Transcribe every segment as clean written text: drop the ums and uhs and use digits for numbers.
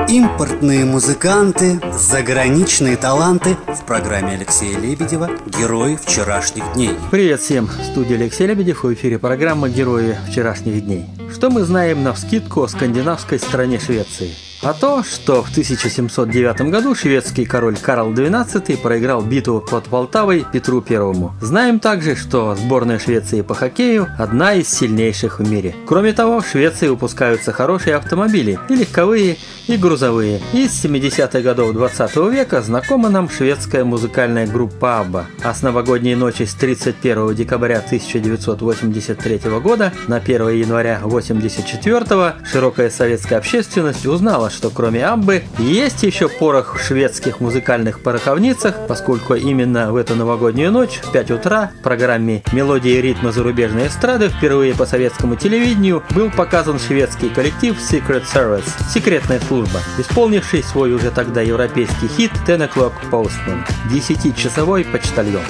Импортные музыканты, заграничные таланты в программе Алексея Лебедева «Герои вчерашних дней». Привет всем! В студии Алексей Лебедев, в эфире программа «Герои вчерашних дней». Что мы знаем навскидку о скандинавской стране Швеции? А то, что в 1709 году шведский король Карл XII проиграл битву под Полтавой Петру I. Знаем также, что сборная Швеции по хоккею – одна из сильнейших в мире. Кроме того, в Швеции выпускаются хорошие автомобили, и легковые, и грузовые. И с 70-х годов 20 века знакома нам шведская музыкальная группа ABBA. А с новогодней ночи с 31 декабря 1983 года на 1 января 1984 широкая советская общественность узнала, что кроме Аббы есть еще порох в шведских музыкальных пороховницах, поскольку именно в эту новогоднюю ночь в 5 утра в программе «Мелодии и ритмы зарубежной эстрады» впервые по советскому телевидению был показан шведский коллектив Secret Service – секретная служба, исполнивший свой уже тогда европейский хит «10 O'Clock Postman» – 10-часовой почтальон.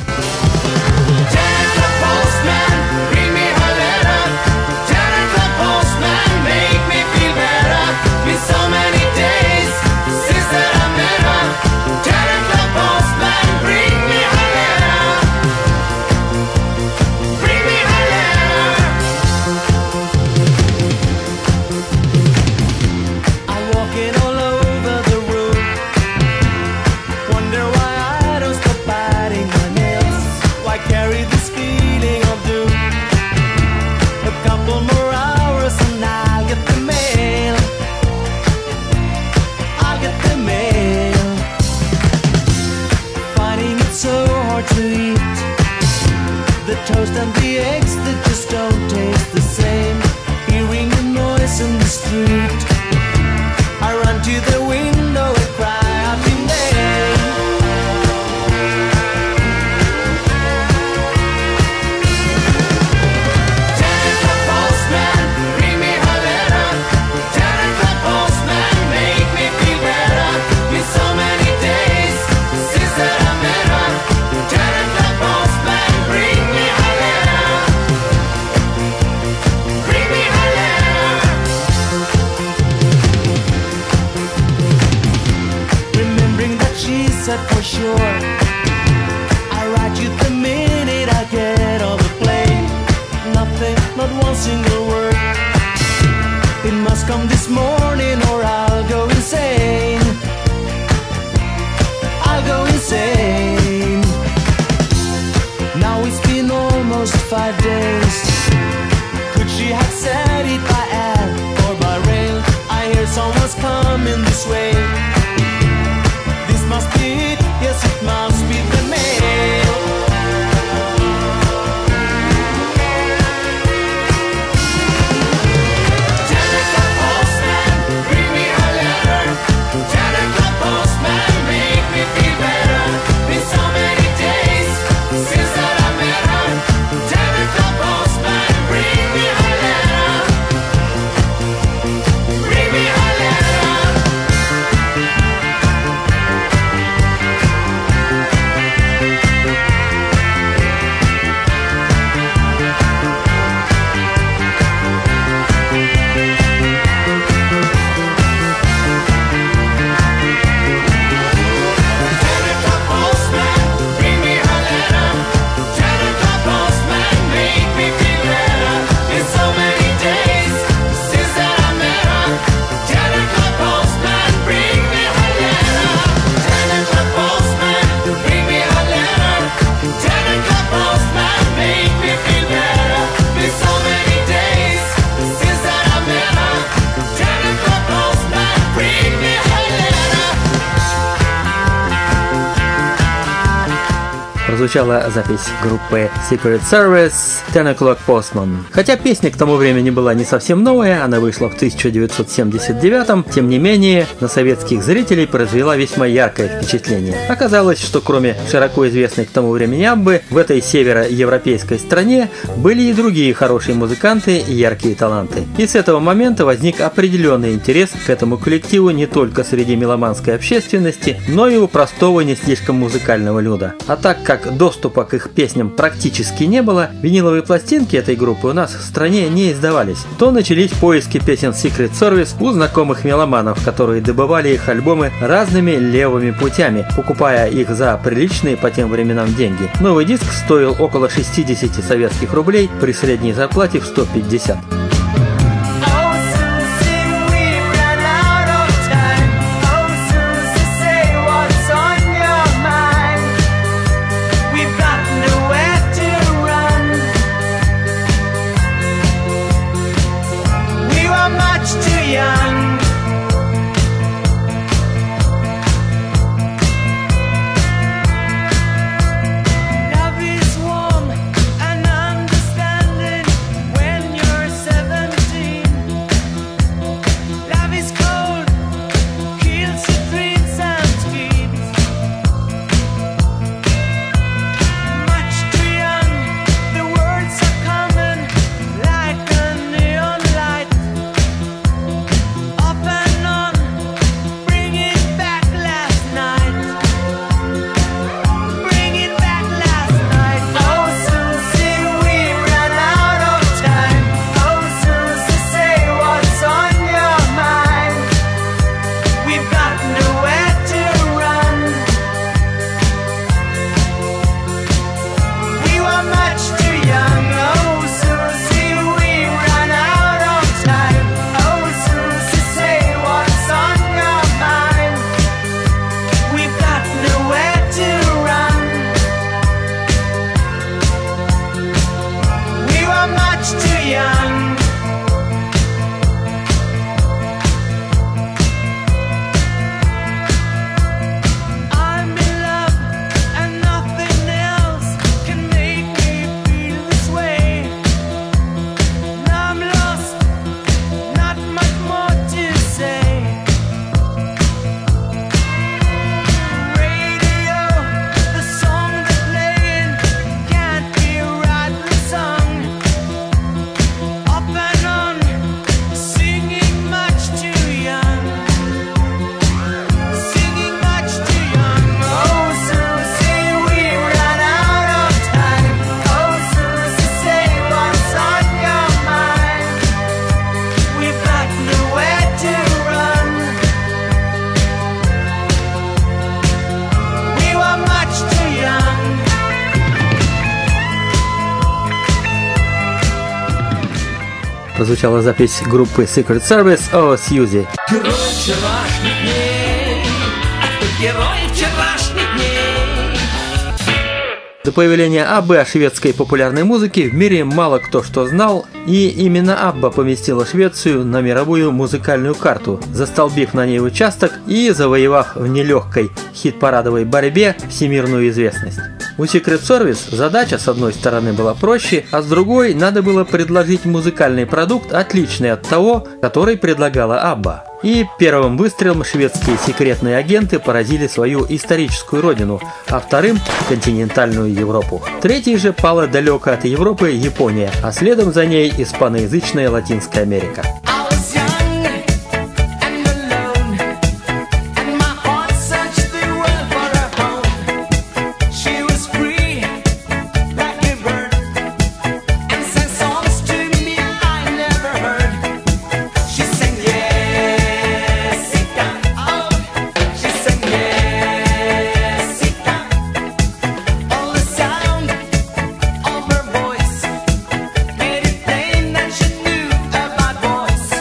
Toast and the eggs that just don't taste the same. Hearing the noise in the street, I run to the window and cry out your name. 10 o'clock postman, bring me a letter. 10 o'clock postman, make me feel better. Been so many days since that I met her. 10 o'clock postman, bring me a said for sure, I write you the minute I get on the plane. Nothing, not one single word. It must come this morning or I'll go insane. I'll go insane. Now it's been almost 5 days. Could she have said it by air or by rail? I hear someone's coming this way. Must be it, yes it must be the mail. 10 o'clock postman, bring me a letter. 10 o'clock postman, make me feel better. Been so many days since that I met her. 10 o'clock postman, bring me a letter. Bring me a letter. Прозвучала запись группы Secret Service 10 O'Clock Postman. Хотя песня к тому времени была не совсем новая, она вышла в 1979-м, тем не менее на советских зрителей произвела весьма яркое впечатление. Оказалось, что кроме широко известной к тому времени Аббы, в этой североевропейской стране были и другие хорошие музыканты и яркие таланты. И с этого момента возник определенный интерес к этому коллективу не только среди меломанской общественности, но и у простого не слишком музыкального люда. А так как как доступа к их песням практически не было, виниловые пластинки этой группы у нас в стране не издавались. То начались поиски песен Secret Service у знакомых меломанов, которые добывали их альбомы разными левыми путями, покупая их за приличные по тем временам деньги. Новый диск стоил около 60 советских рублей при средней зарплате в 150. Прозвучала запись группы Secret Service о Сьюзи. Герой вчерашних дней, герой вчерашних дней. До появления Аббы о шведской популярной музыке в мире мало кто что знал, и именно Абба поместила Швецию на мировую музыкальную карту, застолбив на ней участок и завоевав в нелегкой хит-парадовой борьбе всемирную известность. У Secret Service задача с одной стороны была проще, а с другой надо было предложить музыкальный продукт, отличный от того, который предлагала Абба. И первым выстрелом шведские секретные агенты поразили свою историческую родину, а вторым – континентальную Европу. Третьей же пала далеко от Европы Япония, а следом за ней испаноязычная Латинская Америка. Voice made it plain that she knew about boys.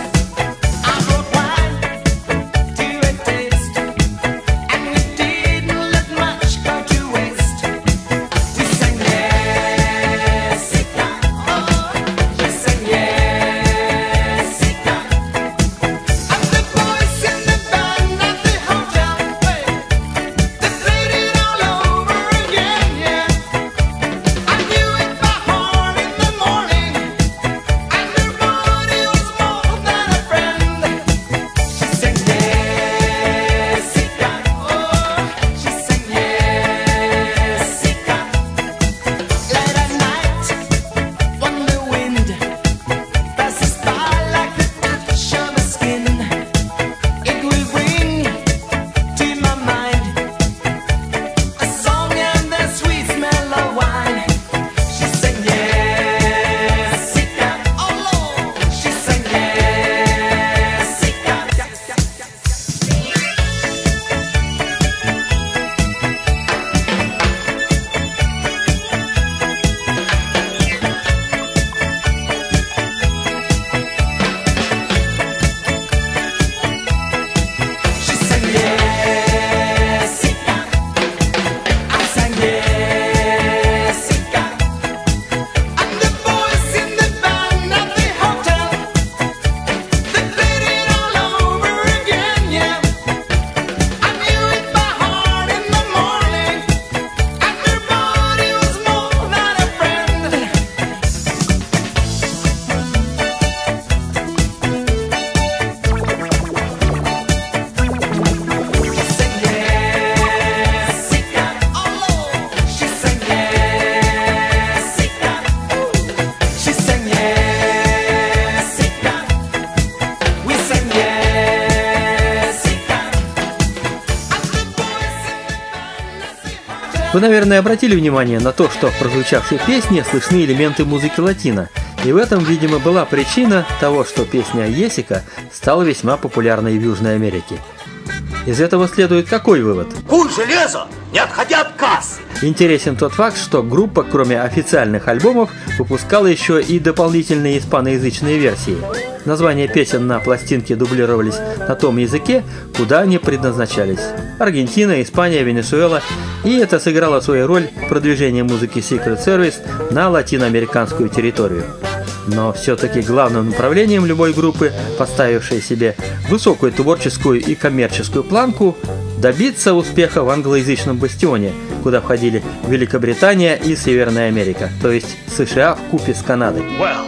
Вы, наверное, обратили внимание на то, что в прозвучавшей песне слышны элементы музыки латино. И в этом, видимо, была причина того, что песня «Есика» стала весьма популярной в Южной Америке. Из этого следует какой вывод? Куль железо, не отходя от кассы. Интересен тот факт, что группа, кроме официальных альбомов, выпускала еще и дополнительные испаноязычные версии. Названия песен на пластинке дублировались на том языке, куда они предназначались. Аргентина, Испания, Венесуэла. И это сыграло свою роль в продвижении музыки Secret Service на латиноамериканскую территорию. Но все-таки главным направлением любой группы, поставившей себе высокую творческую и коммерческую планку, добиться успеха в англоязычном бастионе, куда входили Великобритания и Северная Америка, то есть США вкупе с Канадой.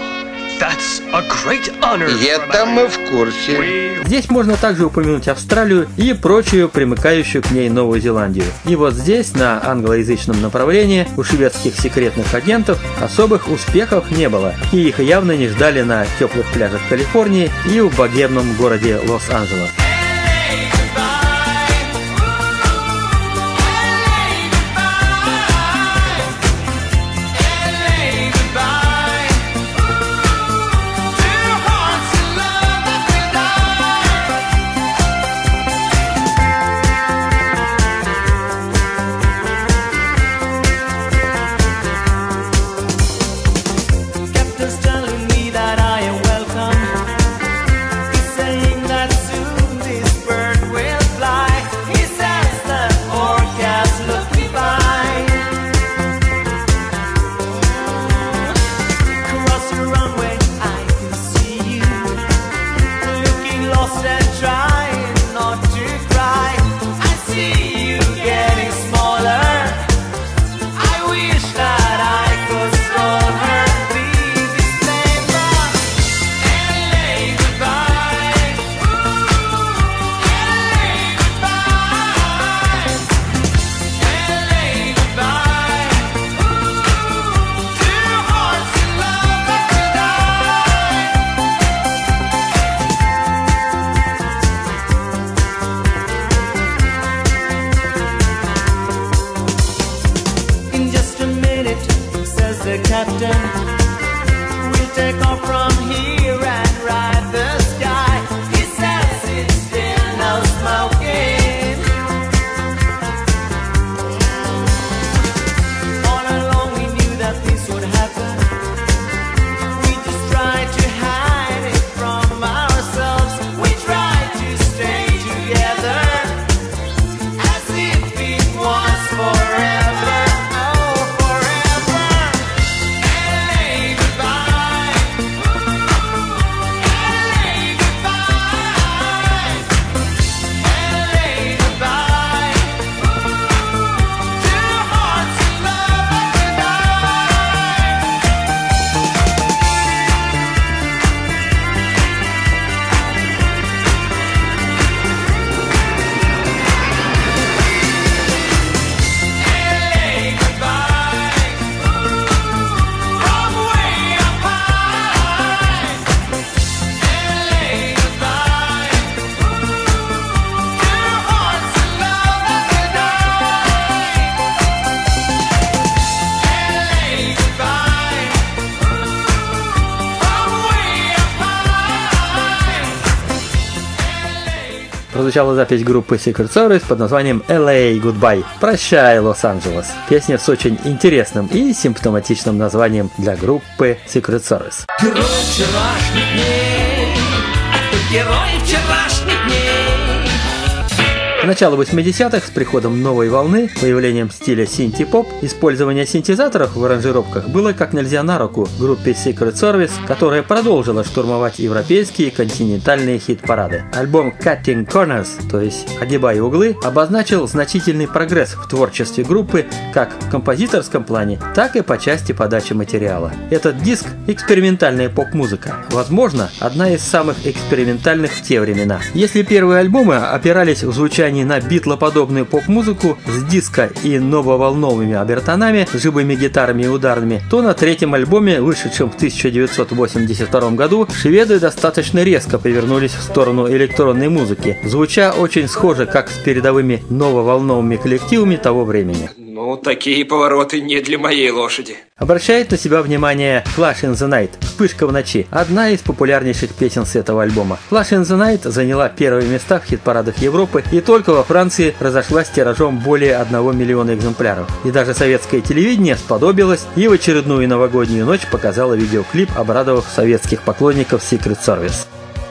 И это мы в курсе. Здесь можно также упомянуть Австралию и прочую примыкающую к ней Новую Зеландию. И вот здесь, на англоязычном направлении, у шведских секретных агентов особых успехов не было. И их явно не ждали на теплых пляжах Калифорнии и в богемном городе Лос-Анджелес. Прозвучала запись группы Secret Service под названием LA Goodbye. Прощай, Лос-Анджелес. Песня с очень интересным и симптоматичным названием для группы Secret Service. Герой вчерашних дней, это герой вчерашних дней. К началу 80-х, с приходом новой волны, появлением стиля синти-поп, использование синтезаторов в аранжировках было как нельзя на руку группе Secret Service, которая продолжила штурмовать европейские и континентальные хит-парады. Альбом Cutting Corners, то есть «Огибая углы», обозначил значительный прогресс в творчестве группы как в композиторском плане, так и по части подачи материала. Этот диск – экспериментальная поп-музыка. Возможно, одна из самых экспериментальных в те времена. Если первые альбомы опирались в звучании на битлоподобную поп-музыку с диско и нововолновыми обертонами, живыми гитарами и ударными, то на третьем альбоме, вышедшем в 1982 году, шведы достаточно резко повернулись в сторону электронной музыки, звуча очень схоже как с передовыми нововолновыми коллективами того времени. Ну, такие повороты не для моей лошади. Обращает на себя внимание Flash in the Night – «Вспышка в ночи», одна из популярнейших песен с этого альбома. Flash in the Night заняла первые места в хит-парадах Европы и только во Франции разошлась тиражом более 1 миллиона экземпляров. И даже советское телевидение сподобилось и в очередную новогоднюю ночь показало видеоклип, обрадовав советских поклонников Secret Service.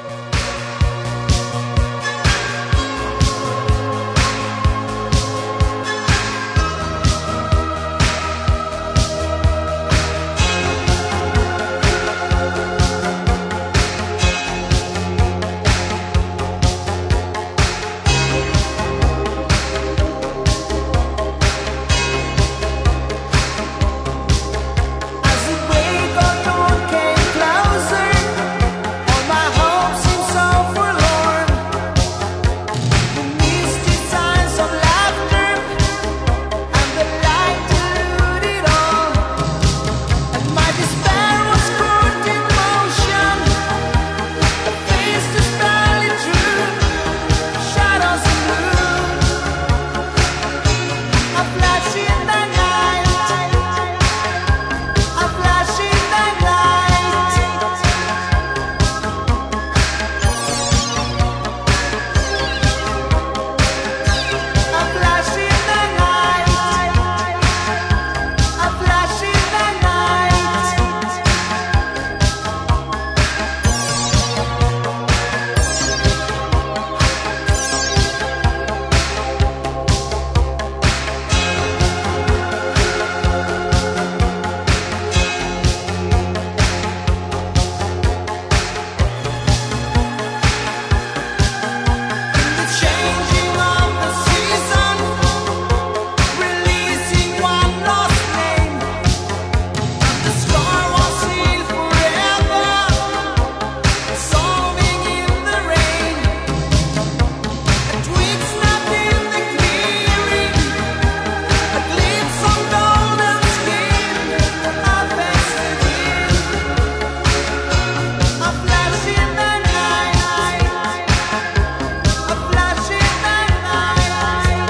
As the wake of dawn came closer, all my hopes seemed so forlorn. The misty signs of laughter and the light diluted all, and my despair was caught in motion. A face just barely true, shadows and blue, a flash in the night, a flash in the night, a flash in the night, a flash in the night. The changing of the season, releasing one lost name. The scar was sealed forever, solving in the rain. A twig snapped in the clearing, a glimpse of golden skin, a face within, a flash in the night, a flash in the night.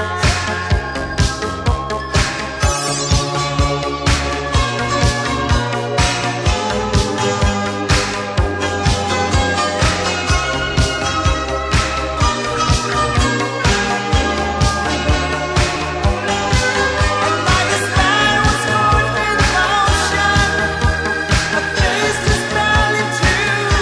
And my despair was caught in motion, a face just barely true,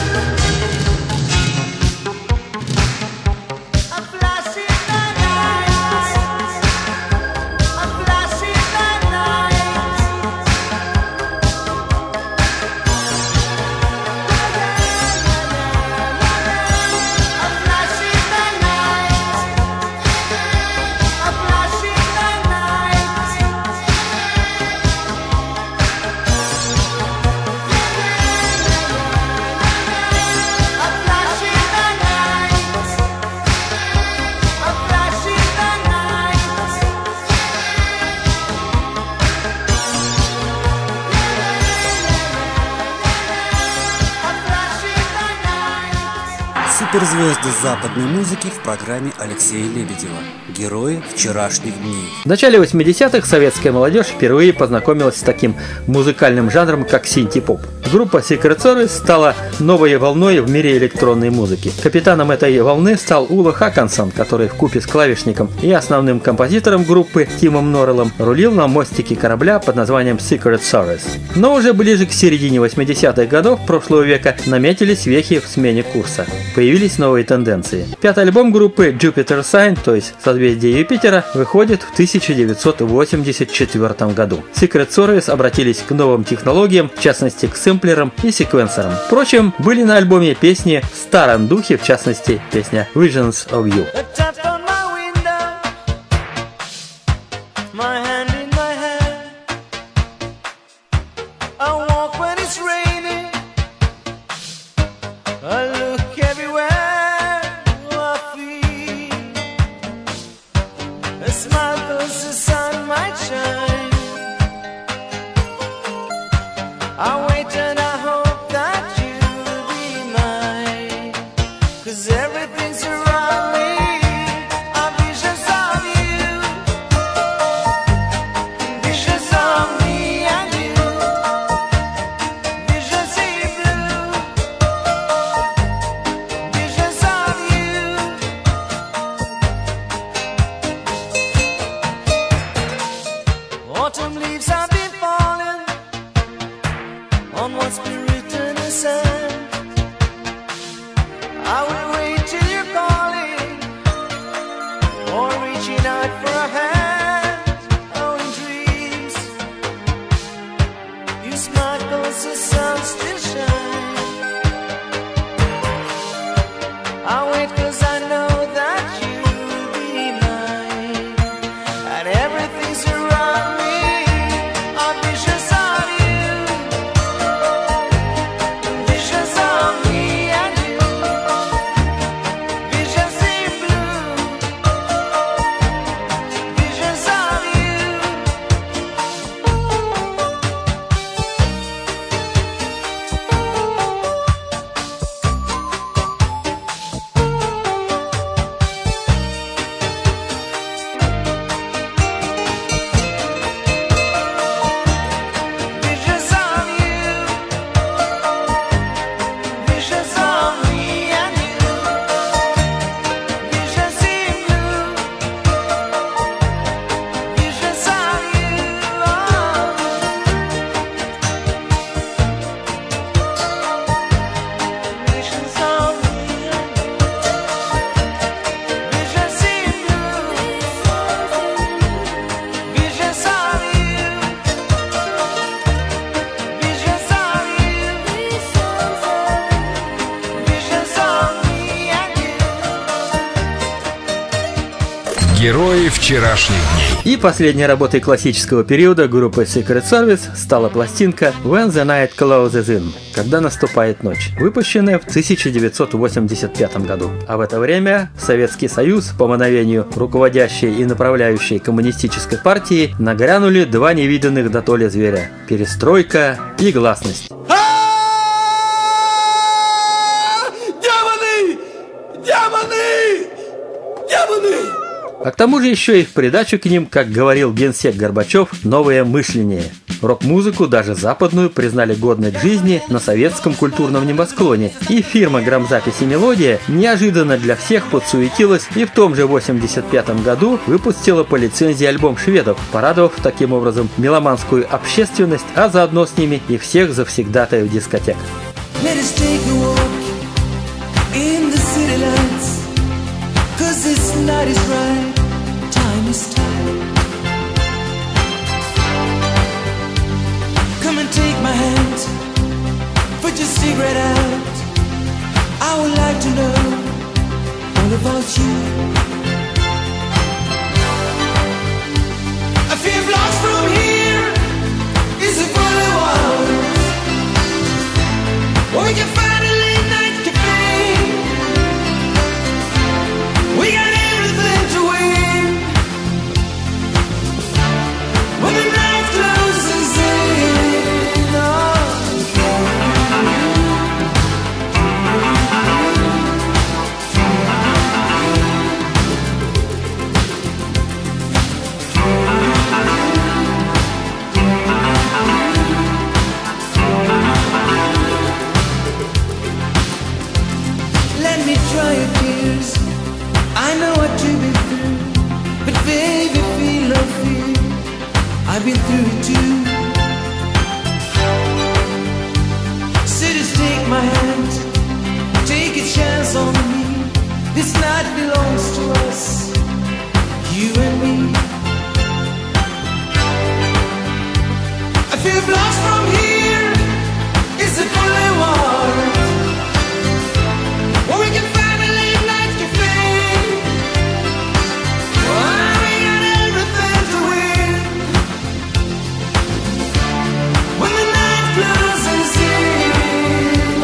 a flash in the night, a flash in the night, a flash in the night, a flash in the night. A flash in the night, a flash in the night, a flash in the night. Суперзвезды западной музыки в программе Алексея Лебедева. Герои вчерашних дней. В начале 80-х советская молодежь впервые познакомилась с таким музыкальным жанром, как синти-поп. Группа Secret Service стала новой волной в мире электронной музыки. Капитаном этой волны стал Ула Хакансон, который вкупе с клавишником и основным композитором группы Тимом Норреллом рулил на мостике корабля под названием Secret Service. Но уже ближе к середине 80-х годов прошлого века наметились вехи в смене курса. Появились новые тенденции. Пятый альбом группы Jupiter Sign, то есть созвездие Юпитера, выходит в 1984 году. Secret Service обратились к новым технологиям, в частности к сэмплерам и секвенсорам. Впрочем, были на альбоме песни в старом духе, в частности песня Visions of You. A tap on my window, my hand in my hand. I walk when it's raining, I look everywhere, I feel a smile 'cause the sun might shine. I wait and I hope that you'll be mine, 'cause everything's around me are visions of you. Герои вчерашних дней. И последней работой классического периода группы Secret Service стала пластинка When the Night Closes In, когда наступает ночь, выпущенная в 1985 году. А в это время Советский Союз, по мановению руководящей и направляющей коммунистической партии, нагрянули два невиданных дотоле зверя – перестройка и гласность. А к тому же еще и в придачу к ним, как говорил генсек Горбачев, новое мышление. Рок-музыку, даже западную, признали годной к жизни на советском культурном небосклоне. И фирма грамзаписи «Мелодия» неожиданно для всех подсуетилась и в том же 1985 году выпустила по лицензии альбом шведов, порадовав таким образом меломанскую общественность, а заодно с ними и всех завсегдатаев дискотек. Cause this night is right, time is time. Come and take my hand, put your cigarette out. I would like to know all about you. I feel lost from here, is it fully wild? Or we can find a late night cafe. We got everything to win. When the night closes in, let me dry your tears. I know what you've been through, but baby, feel no fear. I've been through it too. So just take my hand, take a chance on me. This night belongs to us, you and me. I feel lost from here. Is it fully warm? Or we can find a late night cafe. We got everything to win. When the night closes in,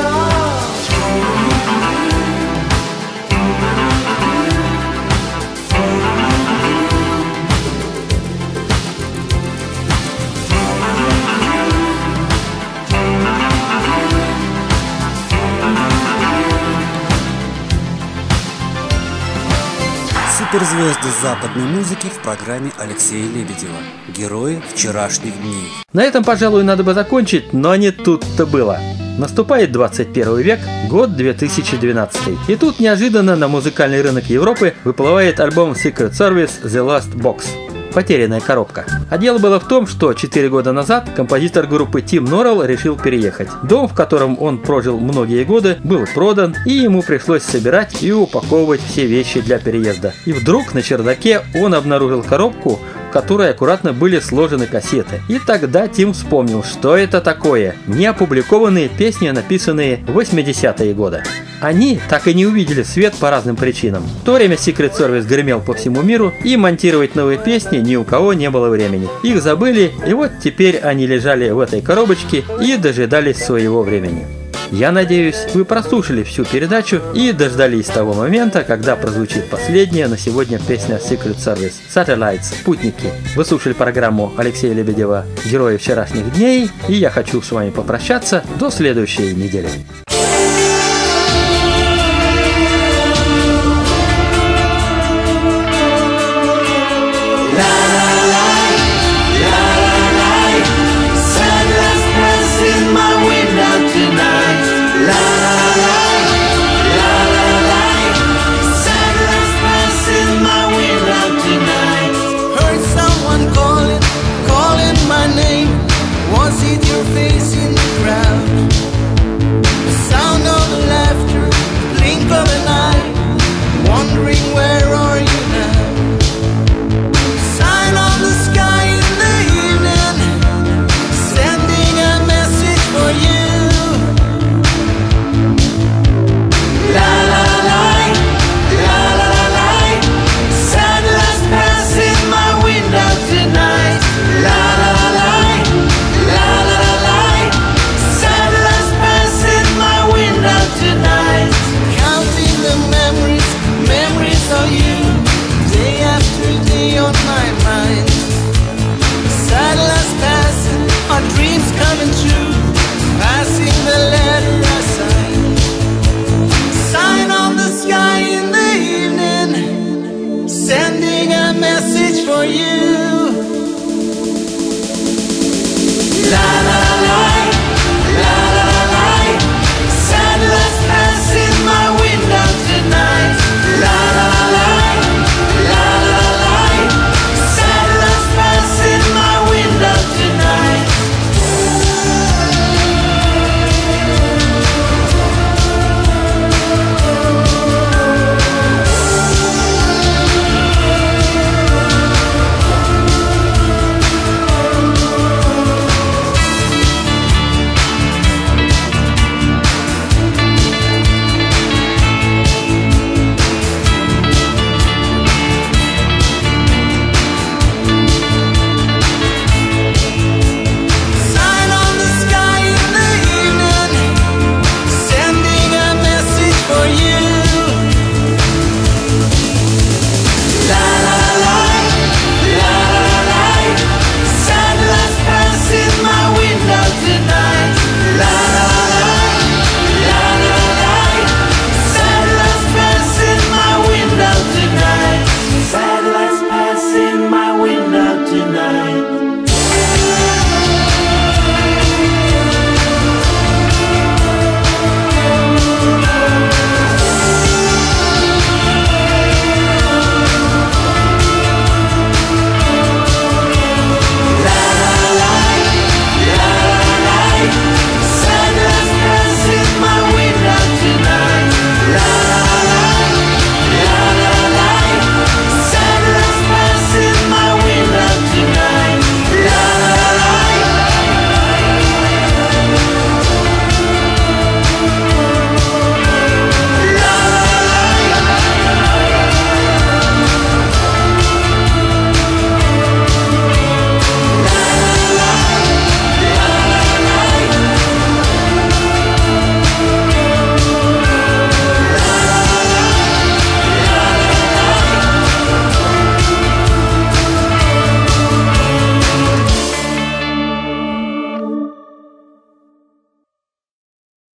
Суперзвезды западной музыки в программе Алексея Лебедева. Герои вчерашних дней. На этом, пожалуй, надо бы закончить, но не тут-то было. Наступает 21 век, год 2012. И тут неожиданно на музыкальный рынок Европы выплывает альбом Secret Service The Last Box. Потерянная коробка. А дело было в том, что 4 года назад композитор группы Тим Норрелл решил переехать. Дом, в котором он прожил многие годы, был продан, и ему пришлось собирать и упаковывать все вещи для переезда. И вдруг на чердаке он обнаружил коробку, в которой аккуратно были сложены кассеты. И тогда Тим вспомнил, что это такое. Неопубликованные песни, написанные в 80-е годы. Они так и не увидели свет по разным причинам. В то время Secret Service гремел по всему миру, и монтировать новые песни ни у кого не было времени. Их забыли, и вот теперь они лежали в этой коробочке и дожидались своего времени. Я надеюсь, вы прослушали всю передачу и дождались того момента, когда прозвучит последняя на сегодня песня Secret Service Satellites, спутники. Вы слушали программу Алексея Лебедева «Герои вчерашних дней», и я хочу с вами попрощаться до следующей недели. Was it your face in the crowd? you.